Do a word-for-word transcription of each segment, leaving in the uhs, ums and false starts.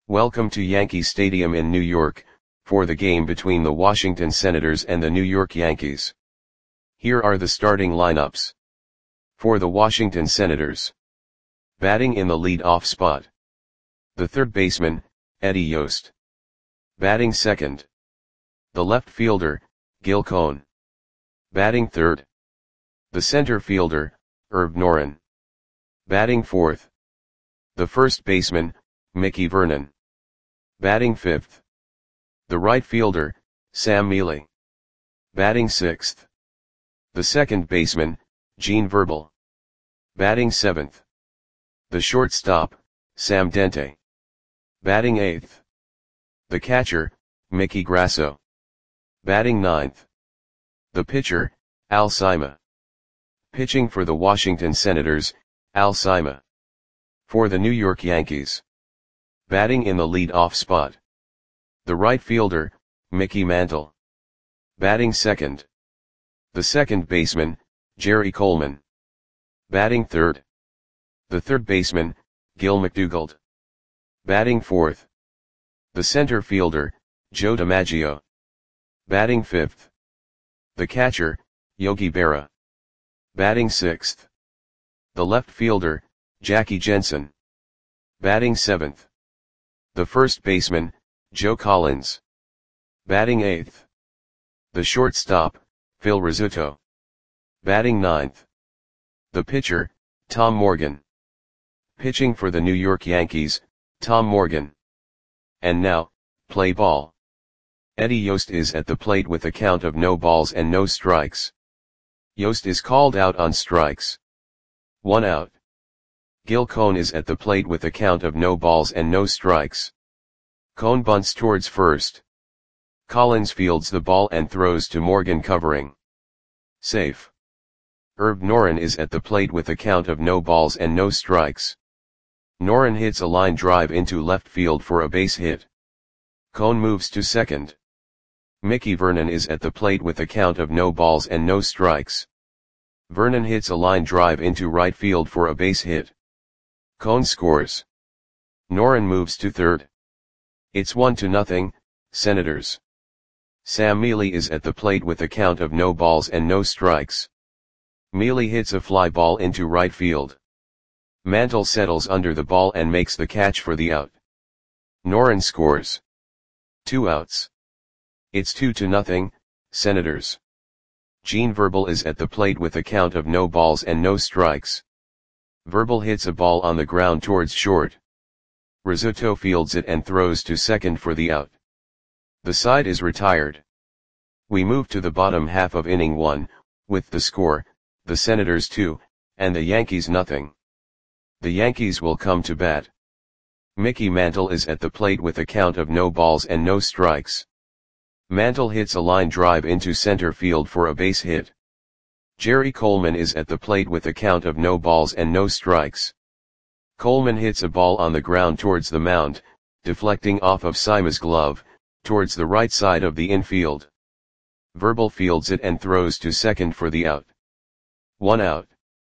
Welcome to Yankee Stadium in New York, for the game between the Washington Senators and the New York Yankees. Here are the starting lineups. For the Washington Senators. Batting in the lead-off spot. The third baseman, Eddie Yost. Batting second. The left fielder, Gil Cohn. Batting third. The center fielder, Herb Noren. Batting fourth. The first baseman, Mickey Vernon. Batting fifth. The right fielder, Sam Mele. Batting sixth. The second baseman, Gene Verbal. Batting seventh. The shortstop, Sam Dente. Batting eighth. The catcher, Mickey Grasso. Batting ninth. The pitcher, Al Cima. Pitching for the Washington Senators, Al Cima. For the New York Yankees. Batting in the lead-off spot. The right fielder, Mickey Mantle. Batting second. The second baseman, Jerry Coleman. Batting third. The third baseman, Gil McDougald. Batting fourth. The center fielder, Joe DiMaggio. Batting fifth. The catcher, Yogi Berra. Batting sixth. The left fielder, Jackie Jensen. Batting seventh. The first baseman, Joe Collins. Batting eighth. The shortstop, Phil Rizzuto. Batting ninth. The pitcher, Tom Morgan. Pitching for the New York Yankees, Tom Morgan. And now, play ball. Eddie Yost is at the plate with a count of no balls and no strikes. Yost is called out on strikes. One out. Gil Cohn is at the plate with a count of no balls and no strikes. Cohn bunts towards first. Collins fields the ball and throws to Morgan covering. Safe. Herb Noren is at the plate with a count of no balls and no strikes. Noren hits a line drive into left field for a base hit. Cohn moves to second. Mickey Vernon is at the plate with a count of no balls and no strikes. Vernon hits a line drive into right field for a base hit. Cohn scores. Noren moves to third. It's one to nothing, Senators. Sam Mele is at the plate with a count of no balls and no strikes. Mele hits a fly ball into right field. Mantle settles under the ball and makes the catch for the out. Noren scores. Two outs. It's two to nothing, Senators. Gene Verbal is at the plate with a count of no balls and no strikes. Verbal hits a ball on the ground towards short. Rizzuto fields it and throws to second for the out. The side is retired. We move to the bottom half of inning one, with the score, the Senators two, and the Yankees nothing. The Yankees will come to bat. Mickey Mantle is at the plate with a count of no balls and no strikes. Mantle hits a line drive into center field for a base hit. Jerry Coleman is at the plate with a count of no balls and no strikes. Coleman hits a ball on the ground towards the mound, deflecting off of Cima's glove, towards the right side of the infield. Verbal fields it and throws to second for the out. One out.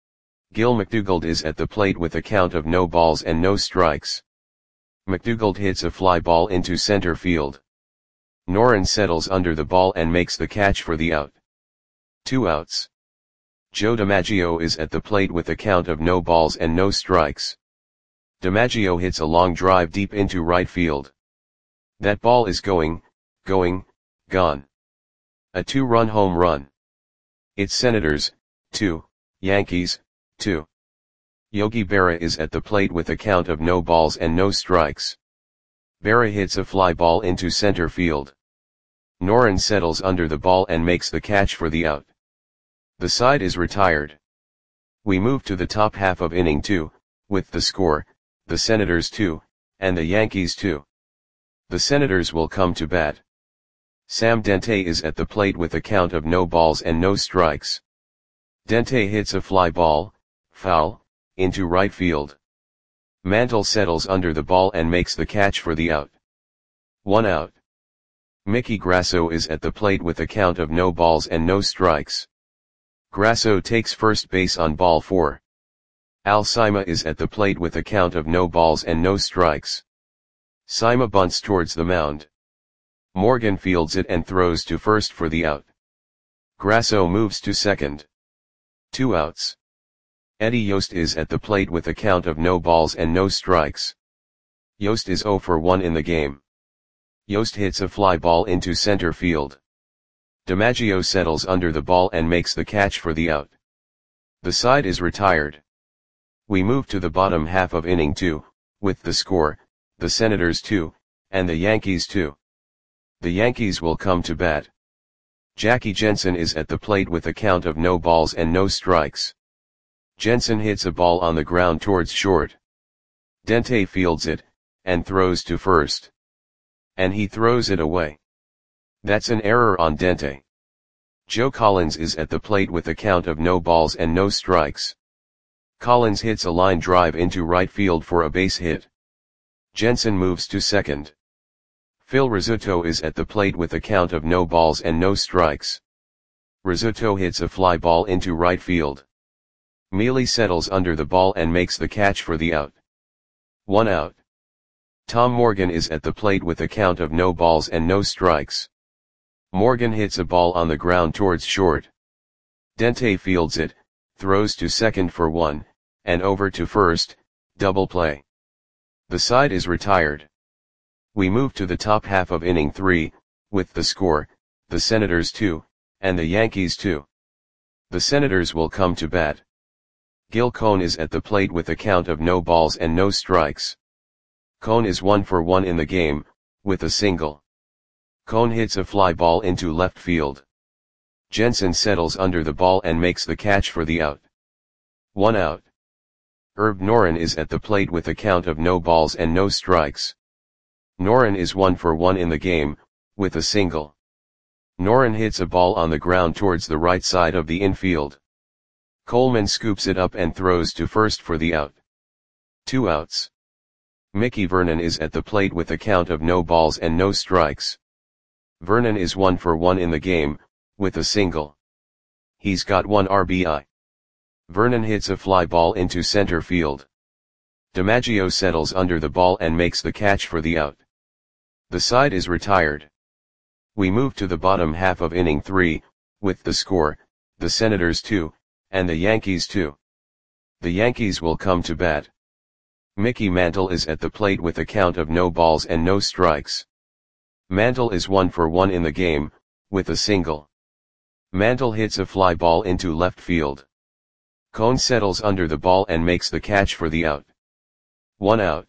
Gil McDougald is at the plate with a count of no balls and no strikes. McDougald hits a fly ball into center field. Noren settles under the ball and makes the catch for the out. Two outs. Joe DiMaggio is at the plate with a count of no balls and no strikes. DiMaggio hits a long drive deep into right field. That ball is going, going, gone. A two-run home run. It's Senators, two, Yankees, two. Yogi Berra is at the plate with a count of no balls and no strikes. Berra hits a fly ball into center field. Noren settles under the ball and makes the catch for the out. The side is retired. We move to the top half of inning two, with the score, the Senators two, and the Yankees two. The Senators will come to bat. Sam Dente is at the plate with a count of no balls and no strikes. Dente hits a fly ball, foul, into right field. Mantle settles under the ball and makes the catch for the out. One out. Mickey Grasso is at the plate with a count of no balls and no strikes. Grasso takes first base on ball four. Al Cima is at the plate with a count of no balls and no strikes. Sima bunts towards the mound. Morgan fields it and throws to first for the out. Grasso moves to second. Two outs. Eddie Yost is at the plate with a count of no balls and no strikes. Yost is zero for one in the game. Yost hits a fly ball into center field. DiMaggio settles under the ball and makes the catch for the out. The side is retired. We move to the bottom half of inning two, with the score, the Senators two, and the Yankees two. The Yankees will come to bat. Jackie Jensen is at the plate with a count of no balls and no strikes. Jensen hits a ball on the ground towards short. Dente fields it, and throws to first. And he throws it away. That's an error on Dente. Joe Collins is at the plate with a count of no balls and no strikes. Collins hits a line drive into right field for a base hit. Jensen moves to second. Phil Rizzuto is at the plate with a count of no balls and no strikes. Rizzuto hits a fly ball into right field. Mealy settles under the ball and makes the catch for the out. One out. Tom Morgan is at the plate with a count of no balls and no strikes. Morgan hits a ball on the ground towards short. Dente fields it, throws to second for one, and over to first, double play. The side is retired. We move to the top half of inning three, with the score, the Senators two, and the Yankees two. The Senators will come to bat. Gil Cone is at the plate with a count of no balls and no strikes. Cone is one for one in the game, with a single. Cone hits a fly ball into left field. Jensen settles under the ball and makes the catch for the out. One out. Herb Noren is at the plate with a count of no balls and no strikes. Noren is one for one in the game, with a single. Noren hits a ball on the ground towards the right side of the infield. Coleman scoops it up and throws to first for the out. Two outs. Mickey Vernon is at the plate with a count of no balls and no strikes. Vernon is one for one in the game, with a single. He's got one R B I. Vernon hits a fly ball into center field. DiMaggio settles under the ball and makes the catch for the out. The side is retired. We move to the bottom half of inning three, with the score, the Senators two, and the Yankees two. The Yankees will come to bat. Mickey Mantle is at the plate with a count of no balls and no strikes. Mantle is one for one in the game, with a single. Mantle hits a fly ball into left field. Cone settles under the ball and makes the catch for the out. One out.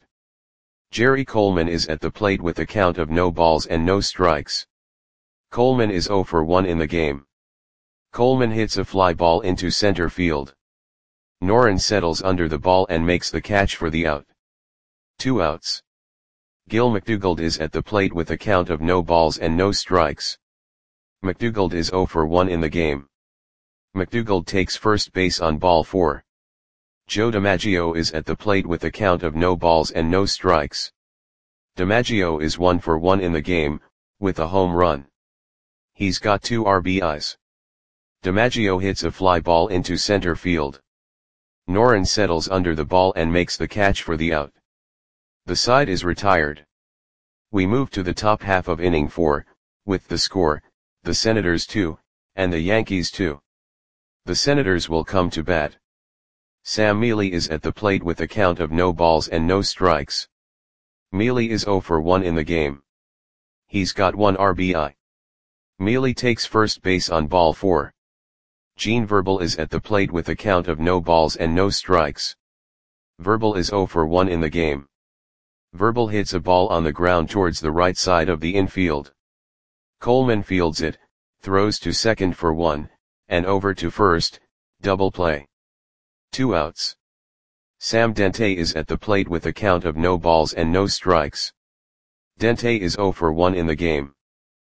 Jerry Coleman is at the plate with a count of no balls and no strikes. Coleman is zero for one in the game. Coleman hits a fly ball into center field. Noren settles under the ball and makes the catch for the out. Two outs. Gil McDougald is at the plate with a count of no balls and no strikes. McDougald is zero for one in the game. McDougald takes first base on ball four. Joe DiMaggio is at the plate with a count of no balls and no strikes. DiMaggio is one for one in the game, with a home run. He's got two R B Is. DiMaggio hits a fly ball into center field. Noren settles under the ball and makes the catch for the out. The side is retired. We move to the top half of inning four, with the score, the Senators two, and the Yankees two. The Senators will come to bat. Sam Mealy is at the plate with a count of no balls and no strikes. Mealy is zero for one in the game. He's got one R B I. Mealy takes first base on ball four. Gene Verbal is at the plate with a count of no balls and no strikes. Verbal is zero for one in the game. Verbal hits a ball on the ground towards the right side of the infield. Coleman fields it, throws to second for one, and over to first, double play. Two outs. Sam Dente is at the plate with a count of no balls and no strikes. Dente is zero for one in the game.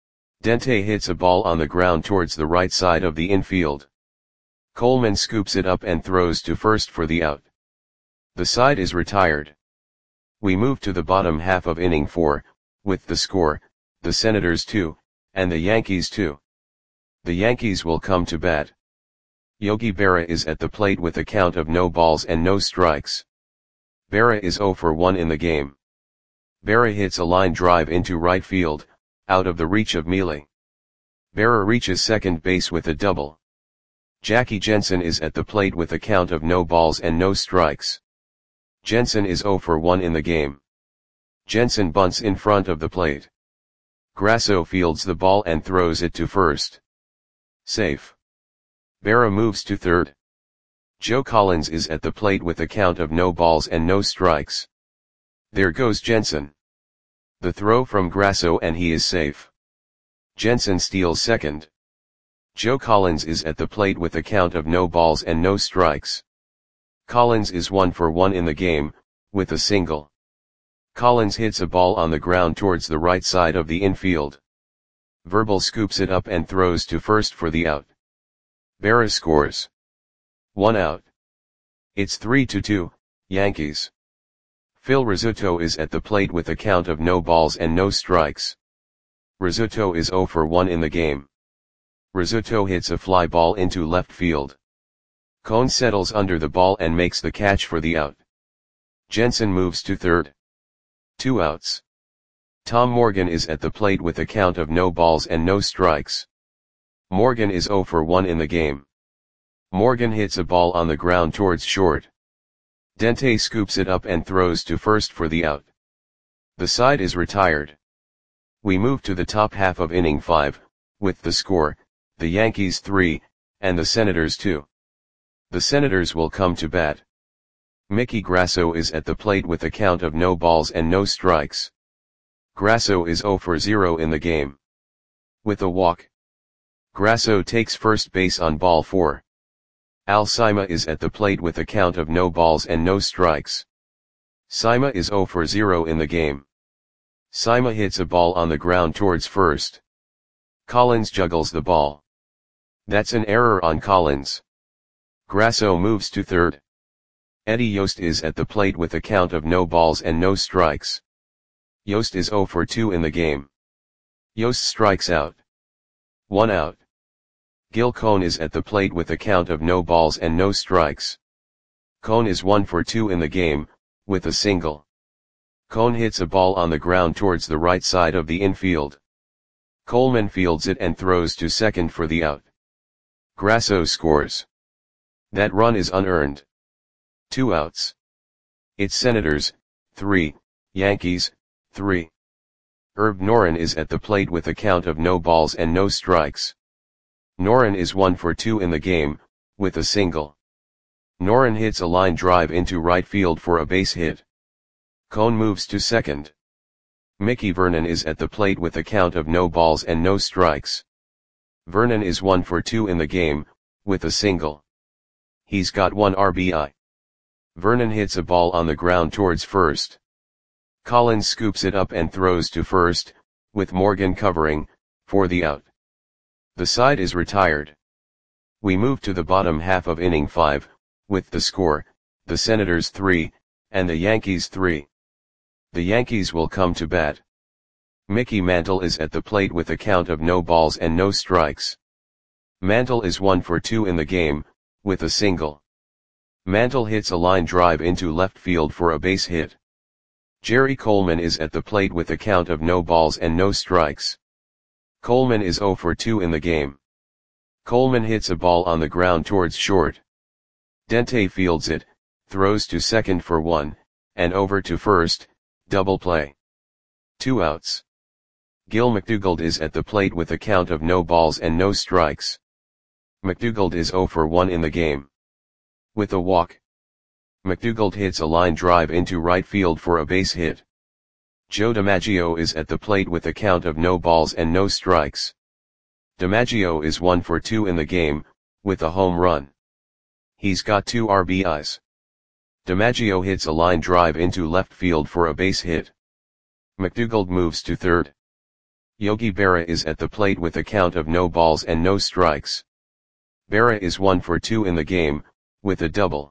Dente hits a ball on the ground towards the right side of the infield. Coleman scoops it up and throws to first for the out. The side is retired. We move to the bottom half of inning four, with the score, the Senators two, and the Yankees two. The Yankees will come to bat. Yogi Berra is at the plate with a count of no balls and no strikes. Berra is zero for one in the game. Berra hits a line drive into right field, out of the reach of Mealy. Berra reaches second base with a double. Jackie Jensen is at the plate with a count of no balls and no strikes. Jensen is zero for one in the game. Jensen bunts in front of the plate. Grasso fields the ball and throws it to first. Safe. Berra moves to third. Joe Collins is at the plate with a count of no balls and no strikes. There goes Jensen. The throw from Grasso and he is safe. Jensen steals second. Joe Collins is at the plate with a count of no balls and no strikes. Collins is one for one in the game, with a single. Collins hits a ball on the ground towards the right side of the infield. Verbal scoops it up and throws to first for the out. Berra scores. One out. It's three to two, Yankees. Phil Rizzuto is at the plate with a count of no balls and no strikes. Rizzuto is zero for one in the game. Rizzuto hits a fly ball into left field. Cone settles under the ball and makes the catch for the out. Jensen moves to third. Two outs. Tom Morgan is at the plate with a count of no balls and no strikes. Morgan is zero for one in the game. Morgan hits a ball on the ground towards short. Dente scoops it up and throws to first for the out. The side is retired. We move to the top half of inning five, with the score, the Yankees three, and the Senators two. The Senators will come to bat. Mickey Grasso is at the plate with a count of no balls and no strikes. Grasso is zero for zero in the game. With a walk. Grasso takes first base on ball four. Al Sima is at the plate with a count of no balls and no strikes. Sima is zero for zero in the game. Sima hits a ball on the ground towards first. Collins juggles the ball. That's an error on Collins. Grasso moves to third. Eddie Yost is at the plate with a count of no balls and no strikes. Yost is zero for two in the game. Yost strikes out. One out. Gil Cone is at the plate with a count of no balls and no strikes. Cone is one for two in the game, with a single. Cone hits a ball on the ground towards the right side of the infield. Coleman fields it and throws to second for the out. Grasso scores. That run is unearned. Two outs. It's Senators, three, Yankees, three. Herb Noren is at the plate with a count of no balls and no strikes. Noren is one for two in the game, with a single. Noren hits a line drive into right field for a base hit. Cone moves to second. Mickey Vernon is at the plate with a count of no balls and no strikes. Vernon is one for two in the game, with a single. He's got one R B I. Vernon hits a ball on the ground towards first. Collins scoops it up and throws to first, with Morgan covering, for the out. The side is retired. We move to the bottom half of inning five, with the score, the Senators three, and the Yankees three. The Yankees will come to bat. Mickey Mantle is at the plate with a count of no balls and no strikes. Mantle is one for two in the game, with a single. Mantle hits a line drive into left field for a base hit. Jerry Coleman is at the plate with a count of no balls and no strikes. Coleman is zero for two in the game. Coleman hits a ball on the ground towards short. Dente fields it, throws to second for one, and over to first, double play. Two outs. Gil McDougald is at the plate with a count of no balls and no strikes. McDougald is zero for one in the game. With a walk. McDougald hits a line drive into right field for a base hit. Joe DiMaggio is at the plate with a count of no balls and no strikes. DiMaggio is one for two in the game, with a home run. He's got two R B Is. DiMaggio hits a line drive into left field for a base hit. McDougald moves to third. Yogi Berra is at the plate with a count of no balls and no strikes. Berra is one for two in the game, with a double.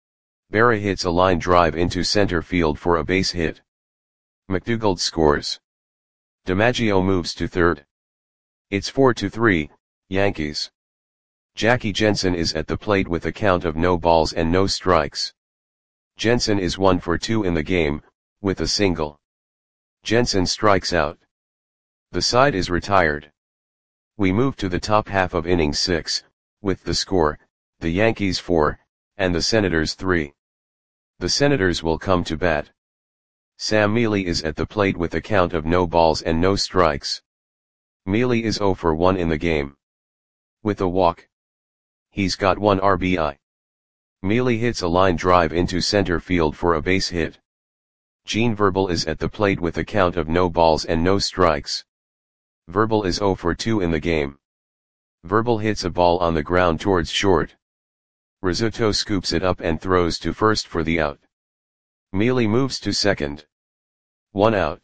Berra hits a line drive into center field for a base hit. McDougald scores. DiMaggio moves to third. It's four to three, Yankees. Jackie Jensen is at the plate with a count of no balls and no strikes. Jensen is one for two in the game, with a single. Jensen strikes out. The side is retired. We move to the top half of inning six, with the score, the Yankees four, and the Senators three. The Senators will come to bat. Sam Mealy is at the plate with a count of no balls and no strikes. Mealy is oh for one in the game. With a walk. He's got one R B I. Mealy hits a line drive into center field for a base hit. Gene Verbal is at the plate with a count of no balls and no strikes. Verbal is oh for two in the game. Verbal hits a ball on the ground towards short. Rizzuto scoops it up and throws to first for the out. Mealy moves to second. One out.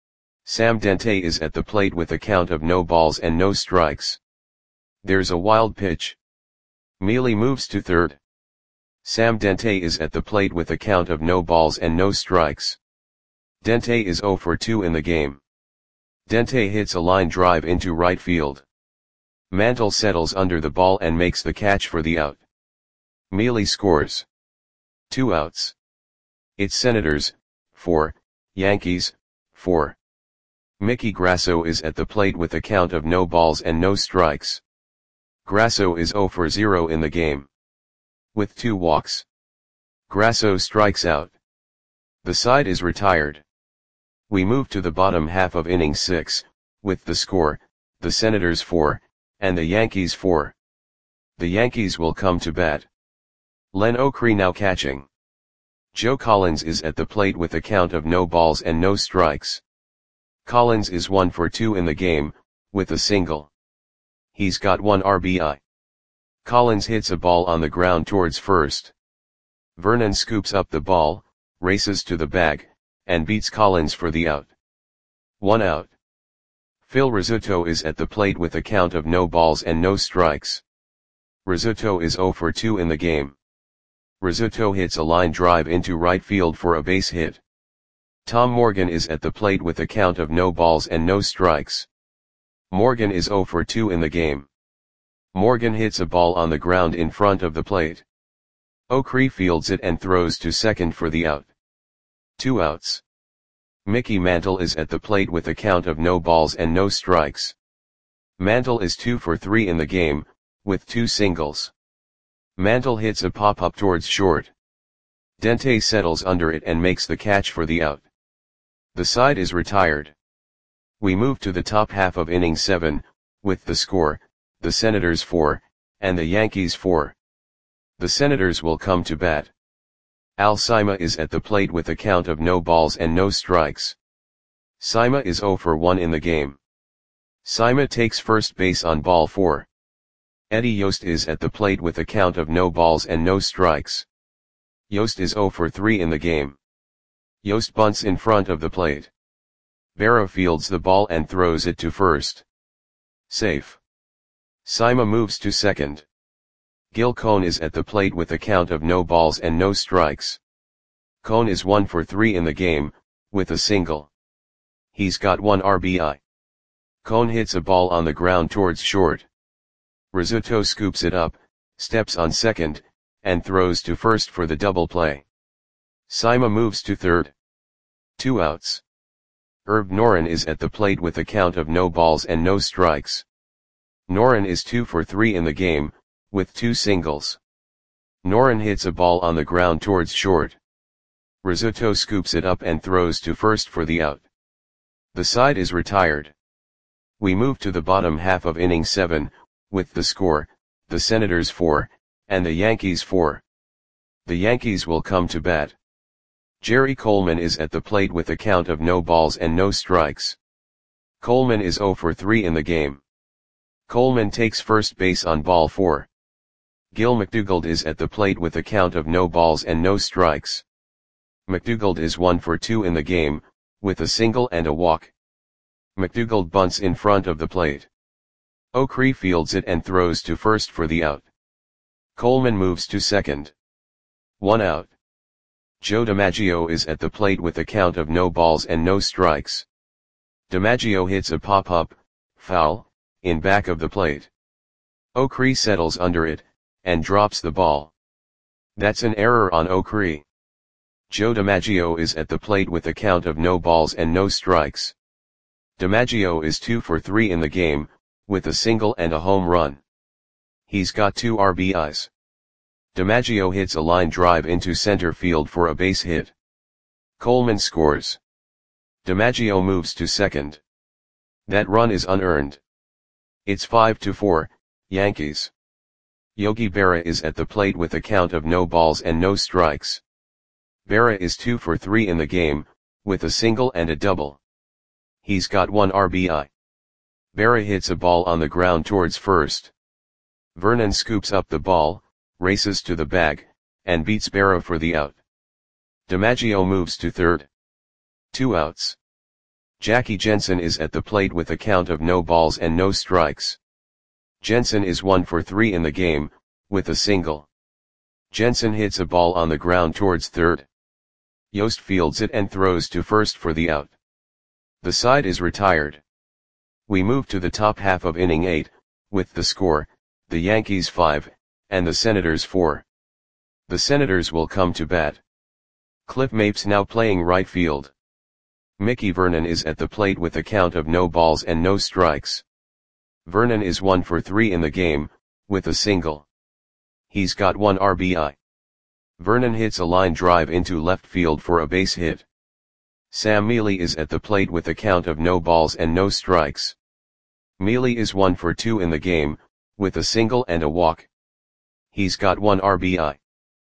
Sam Dente is at the plate with a count of no balls and no strikes. There's a wild pitch. Mealy moves to third. Sam Dente is at the plate with a count of no balls and no strikes. Dente is oh for two in the game. Dente hits a line drive into right field. Mantle settles under the ball and makes the catch for the out. Mealy scores. Two outs. It's Senators, four, Yankees, four. Mickey Grasso is at the plate with a count of no balls and no strikes. Grasso is oh for zero in the game. With two walks. Grasso strikes out. The side is retired. We move to the bottom half of inning six, with the score, the Senators four, and the Yankees four. The Yankees will come to bat. Len O'Kree now catching. Joe Collins is at the plate with a count of no balls and no strikes. Collins is one for two in the game, with a single. He's got one R B I. Collins hits a ball on the ground towards first. Vernon scoops up the ball, races to the bag, and beats Collins for the out. One out. Phil Rizzuto is at the plate with a count of no balls and no strikes. Rizzuto is oh for two in the game. Rizzuto hits a line drive into right field for a base hit. Tom Morgan is at the plate with a count of no balls and no strikes. Morgan is oh for two in the game. Morgan hits a ball on the ground in front of the plate. O'Kree fields it and throws to second for the out. Two outs. Mickey Mantle is at the plate with a count of no balls and no strikes. Mantle is two for three in the game, with two singles. Mantle hits a pop-up towards short. Dente settles under it and makes the catch for the out. The side is retired. We move to the top half of inning seven, with the score, the Senators four, and the Yankees four. The Senators will come to bat. Al Sima is at the plate with a count of no balls and no strikes. Sima is oh for one in the game. Sima takes first base on ball four. Eddie Yost is at the plate with a count of no balls and no strikes. Yost is oh for three in the game. Yost bunts in front of the plate. Barrow fields the ball and throws it to first. Safe. Sima moves to second. Gil Cone is at the plate with a count of no balls and no strikes. Cone is one for three in the game, with a single. He's got one R B I. Cone hits a ball on the ground towards short. Rizzuto scoops it up, steps on second, and throws to first for the double play. Sima moves to third. Two outs. Herb Noren is at the plate with a count of no balls and no strikes. Noren is two for three in the game, with two singles. Noren hits a ball on the ground towards short. Rizzuto scoops it up and throws to first for the out. The side is retired. We move to the bottom half of inning seven, with the score, the Senators four, and the Yankees four. The Yankees will come to bat. Jerry Coleman is at the plate with a count of no balls and no strikes. Coleman is oh for three in the game. Coleman takes first base on ball four. Gil McDougald is at the plate with a count of no balls and no strikes. McDougald is one for two in the game, with a single and a walk. McDougald bunts in front of the plate. O'Kree fields it and throws to first for the out. Coleman moves to second. One out. Joe DiMaggio is at the plate with a count of no balls and no strikes. DiMaggio hits a pop-up, foul, in back of the plate. O'Kree settles under it, and drops the ball. That's an error on O'Kree. Joe DiMaggio is at the plate with a count of no balls and no strikes. DiMaggio is two for three in the game, with a single and a home run. He's got two R B Is. DiMaggio hits a line drive into center field for a base hit. Coleman scores. DiMaggio moves to second. That run is unearned. It's five to four, Yankees. Yogi Berra is at the plate with a count of no balls and no strikes. Berra is two for three in the game, with a single and a double. He's got one R B I. Berra hits a ball on the ground towards first. Vernon scoops up the ball, races to the bag, and beats Berra for the out. DiMaggio moves to third. Two outs. Jackie Jensen is at the plate with a count of no balls and no strikes. Jensen is one for three in the game, with a single. Jensen hits a ball on the ground towards third. Yost fields it and throws to first for the out. The side is retired. We move to the top half of inning eight, with the score, the Yankees five, and the Senators four. The Senators will come to bat. Cliff Mapes now playing right field. Mickey Vernon is at the plate with a count of no balls and no strikes. Vernon is one for three in the game, with a single. He's got one R B I. Vernon hits a line drive into left field for a base hit. Sam Mealy is at the plate with a count of no balls and no strikes. Mealy is one for two in the game, with a single and a walk. He's got one R B I.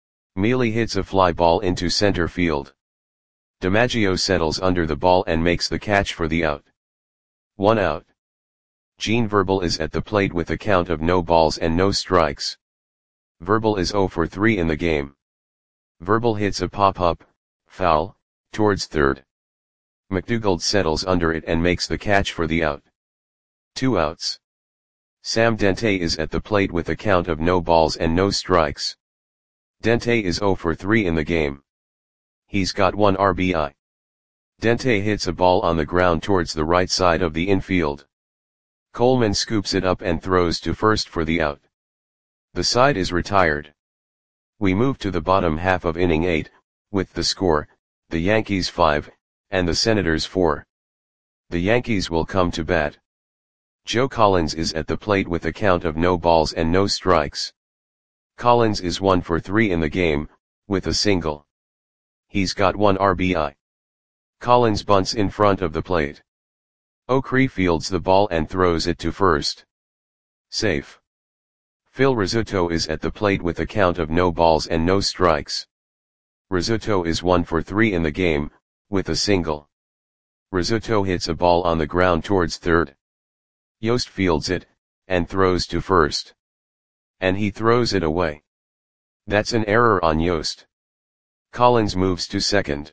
Mealy hits a fly ball into center field. DiMaggio settles under the ball and makes the catch for the out. One out. Gene Verbal is at the plate with a count of no balls and no strikes. Verbal is zero for three in the game. Verbal hits a pop-up, foul, towards third. McDougald settles under it and makes the catch for the out. Two outs. Sam Dente is at the plate with a count of no balls and no strikes. Dente is zero for three in the game. He's got one R B I. Dente hits a ball on the ground towards the right side of the infield. Coleman scoops it up and throws to first for the out. The side is retired. We move to the bottom half of inning eight, with the score, the Yankees five, and the Senators four. The Yankees will come to bat. Joe Collins is at the plate with a count of no balls and no strikes. Collins is one for three in the game, with a single. He's got one R B I. Collins bunts in front of the plate. O'Kree fields the ball and throws it to first. Safe. Phil Rizzuto is at the plate with a count of no balls and no strikes. Rizzuto is one for three in the game, with a single. Rizzuto hits a ball on the ground towards third. Yost fields it, and throws to first. And he throws it away. That's an error on Yost. Collins moves to second.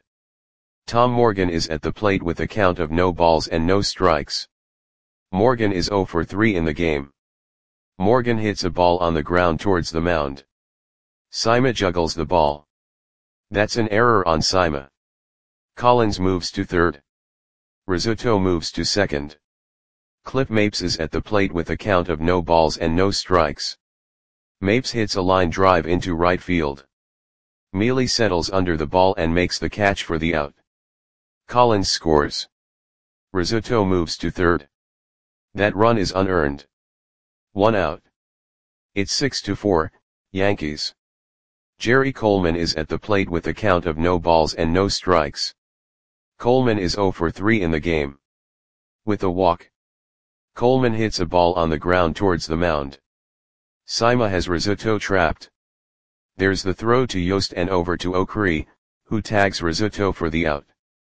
Tom Morgan is at the plate with a count of no balls and no strikes. Morgan is zero for three in the game. Morgan hits a ball on the ground towards the mound. Sima juggles the ball. That's an error on Sima. Collins moves to third. Rizzuto moves to second. Cliff Mapes is at the plate with a count of no balls and no strikes. Mapes hits a line drive into right field. Mealy settles under the ball and makes the catch for the out. Collins scores. Rizzuto moves to third. That run is unearned. One out. It's six to four, Yankees. Jerry Coleman is at the plate with a count of no balls and no strikes. Coleman is zero for three in the game. With a walk. Coleman hits a ball on the ground towards the mound. Sima has Rizzuto trapped. There's the throw to Yost and over to O'Kree, who tags Rizzuto for the out.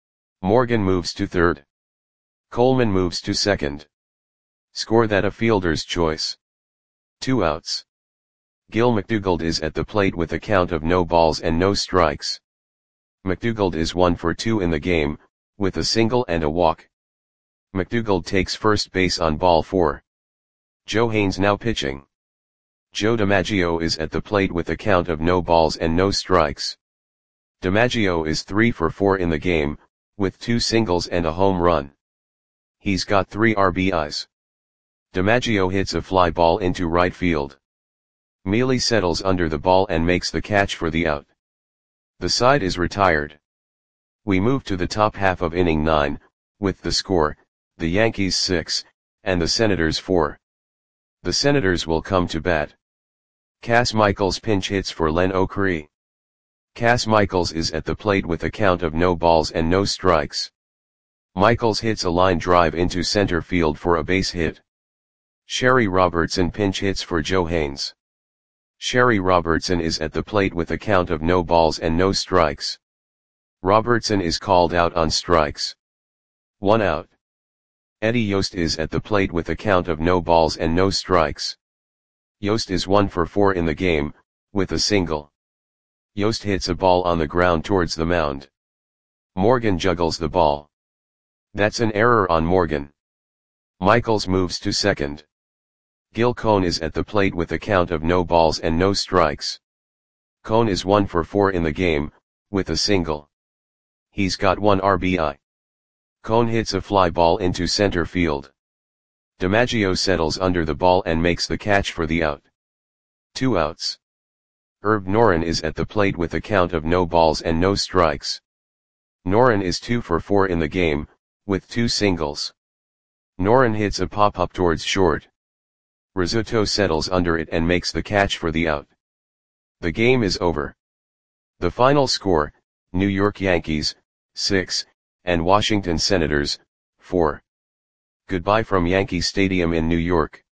Morgan moves to third. Coleman moves to second. Score that a fielder's choice. Two outs. Gil McDougald is at the plate with a count of no balls and no strikes. McDougald is one for two in the game, with a single and a walk. McDougald takes first base on ball four. Joe Haynes now pitching. Joe DiMaggio is at the plate with a count of no balls and no strikes. DiMaggio is three for four in the game, with two singles and a home run. He's got three R B Is. DiMaggio hits a fly ball into right field. Mealy settles under the ball and makes the catch for the out. The side is retired. We move to the top half of inning nine, with the score, the Yankees six, and the Senators four. The Senators will come to bat. Cas Michaels pinch hits for Len O'Cree. Cas Michaels is at the plate with a count of no balls and no strikes. Michaels hits a line drive into center field for a base hit. Sherry Robertson pinch hits for Joe Haynes. Sherry Robertson is at the plate with a count of no balls and no strikes. Robertson is called out on strikes. One out. Eddie Yost is at the plate with a count of no balls and no strikes. Yost is one for four in the game, with a single. Yost hits a ball on the ground towards the mound. Morgan juggles the ball. That's an error on Morgan. Michaels moves to second. Gil Cone is at the plate with a count of no balls and no strikes. Cone is one for four in the game, with a single. He's got one R B I. Cone hits a fly ball into center field. DiMaggio settles under the ball and makes the catch for the out. Two outs. Herb Noren is at the plate with a count of no balls and no strikes. Noren is two for four in the game, with two singles. Noren hits a pop-up towards short. Rizzuto settles under it and makes the catch for the out. The game is over. The final score, New York Yankees, six, and Washington Senators, four. Goodbye from Yankee Stadium in New York.